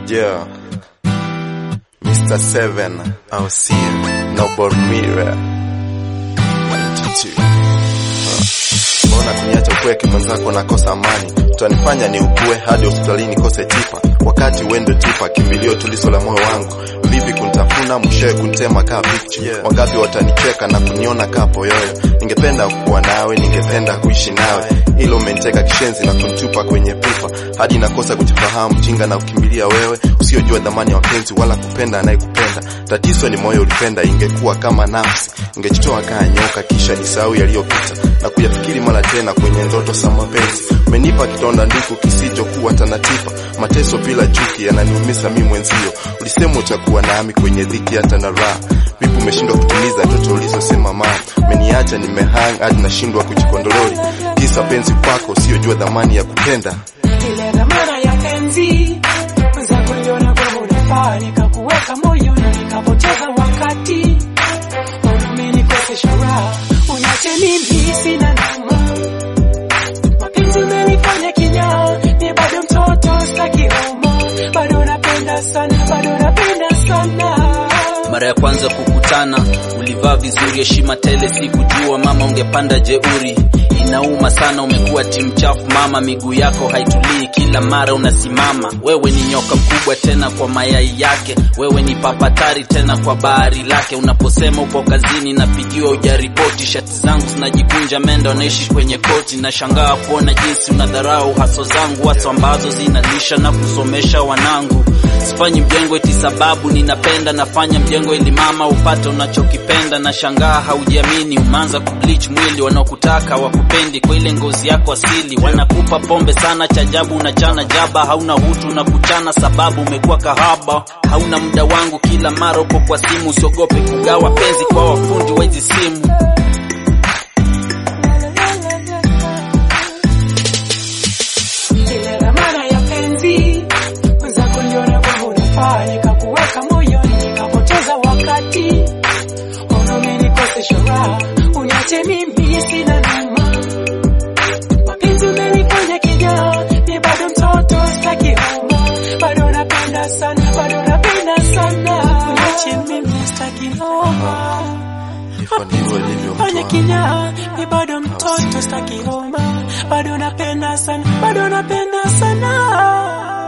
Yeah, Mr. 7, I'll see you. Noble Mirror 22. Mbona kuniacha upweke mwenzako nakosa amani? Utanifanya ni ukue hadi hospitalini kose tipa. Wakati wendo tipa, kimbilio tuliso la moyo wangu. Vipi kuntafuna, mshewe kuntema kaa picture. Wangapi watanicheka na kuniona kaa poyoyo. Ningependa kuwa nawe, ningependa kuishi nawe. Ilo umeniteka kishenzi na kunitupa kwenye pipa. Hadi nakosa kujifahamu, jinga na ukimbilia wewe. Usiojua dhamani ya wapenzi wala kupenda anayekupenda. Tatizo ni moyo ulipenda, ingekuwa kama nafsi. Ingejitoa kaa nyoka kisha nisahau yaliyopita. Na kuyafikiri mara tena kwenye ndoto za mapenzi. Umenipa kidonda nduku kisichokuwa tanatipa. Mateso bila chuki yananiumiza mimi mwenzio. Ulisema utakuwa nami kwenye dhiki hata na raha. Vipi umeshindwa kutimiza ndoto ulizosema mama? Umeniacha nimehang hadi nashindwa kujikondolori. Kisa penzi kwako usiojua dhamani ya kupenda. Ile dhamana ya penzi unaweza kuiona kwa unafaa, nikakuweka moyo na nikapoteza wakati. Umenikosesha raha, uniache mimi sina nama. Mapenzi umenifanya kinyaa, ni bado mtoto sitaki homa. Bado napenda sana, bado napenda sana. Mara ya kwanza kukutana ulivaa vizuri, heshima tele, sikujua mama ungepanda jeuri. Inauma sana, umekuwa timu chafu mama, miguu yako haitulii, kila mara unasimama. Wewe ni nyoka mkubwa tena kwa mayai yake, wewe ni papatari tena kwa bahari lake. Unaposema upo kazini napigiwa ujaripoti, shati zangu zinajikunja mendo naishi kwenye koti. Nashangaa kuona jinsi unadharau haso zangu, haso ambazo zinalisha na kusomesha wanangu. Sifanyi mjengo eti sababu ninapenda, nafanya mjengo ili mama upate unachokipenda. Nashangaa haujiamini, umeanza kubleach mwili, wanaokutaka wakupendi kwa ile ngozi yako asili. Wanakupa pombe sana, chajabu unachana jaba, hauna hutu na kuchana sababu umekuwa kahaba. Hauna muda wangu, kila mara upo kwa simu, usiogope kugawa penzi kwa wafundi wa hizi simu. Nikakuweka moyoni, nikapoteza wakati. Umenikosesha raha, uniache mimi sina nama. Mapenzi umenifanya kinyaa, ni bado mtoto sitaki homa. Bado napenda sana, bado napenda sana. Uniache mimi sitaki homa. Fanya kinyaa, ni bado mtoto sitaki homa. Bado napenda sana, bado napenda sana.